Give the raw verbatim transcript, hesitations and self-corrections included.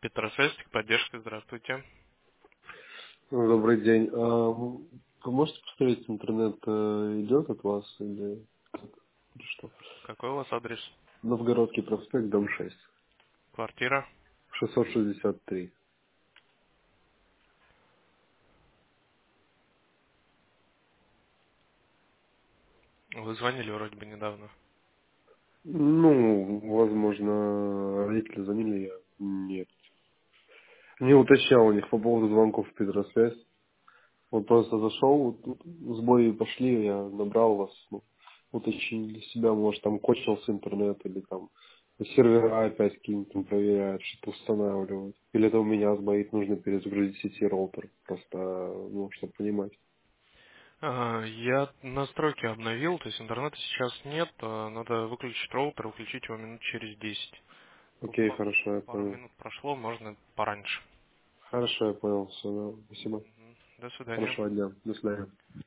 Петросвязь, поддержка, здравствуйте. Добрый день. А, Вы можете посмотреть, интернет э, идет от вас или как? Или что? Какой у вас адрес? Новгородский проспект, дом шесть, Квартира? шестьсот шестьдесят три. Вы звонили вроде бы недавно. Ну, возможно, родители звонили, я нет. Не уточнял у них по поводу звонков в Петросвязь. Вот просто зашел, вот тут сбои пошли, я набрал вас, ну, уточнили для себя, может там кончился интернет или там сервера опять какие-нибудь там проверяют, что-то устанавливают. Или это у меня сбоит, нужно перезагрузить сети роутер, просто, ну, чтобы понимать. А, Я настройки обновил, то есть интернета сейчас нет, а, надо выключить роутер, включить его минут через десять. Ну, Окей, па- хорошо, я Пару понял. минут прошло, можно пораньше. Хорошо, я понял, все, да, спасибо. Мгм. До свидания. Хорошего дня, до свидания.